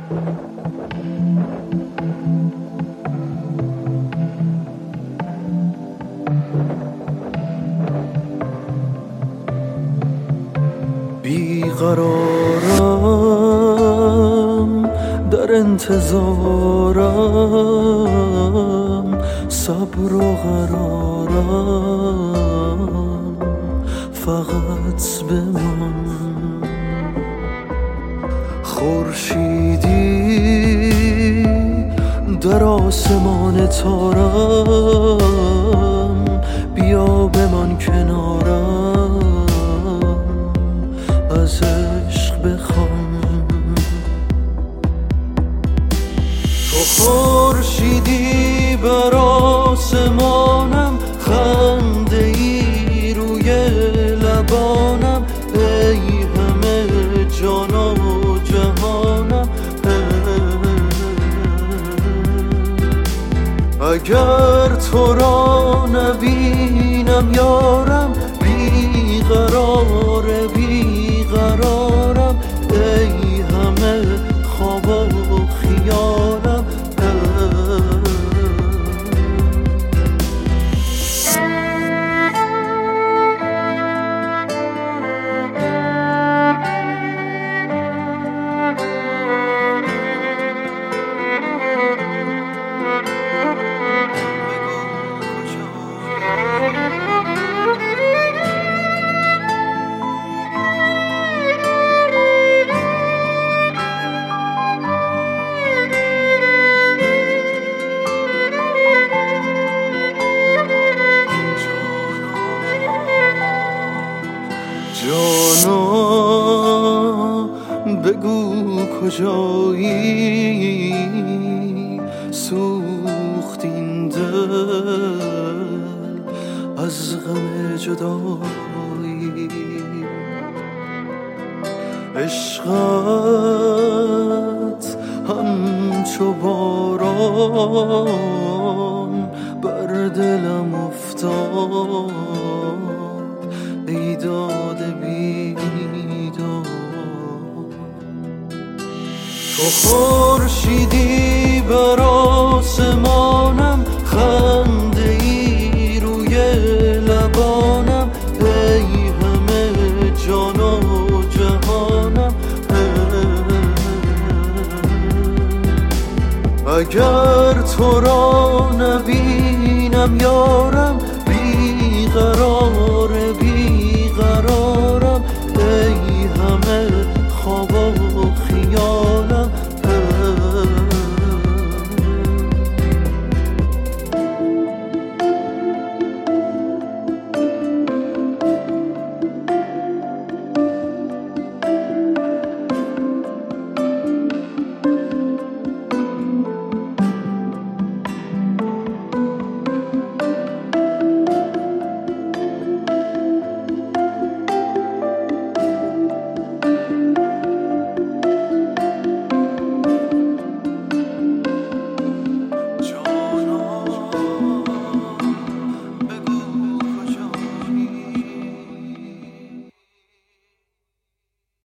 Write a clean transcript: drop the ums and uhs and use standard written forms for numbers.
بیقرارم در انتظارم، صبر و قرارم فقط بمان. خورشیدی در آسمان تارم، بیا بمان کنارم از عشق بخوام. تو خورشیدی بر آسمانم، خنده ای روی لبانم، ای همه جان و جهانم. اگر تو را نبینم یارم، بیقرار بیقرارم، ای همه خواب و خیالم. جانا بگو کجایی، سوخت این دل از غم جدایی. عشقت همچو باران بر دلم افتاد، ای داده بیداد. تو خورشیدی بر آسمانم، خنده ای روی لبانم، ای همه جان و جهانم. اگر تو را نبینم یارم،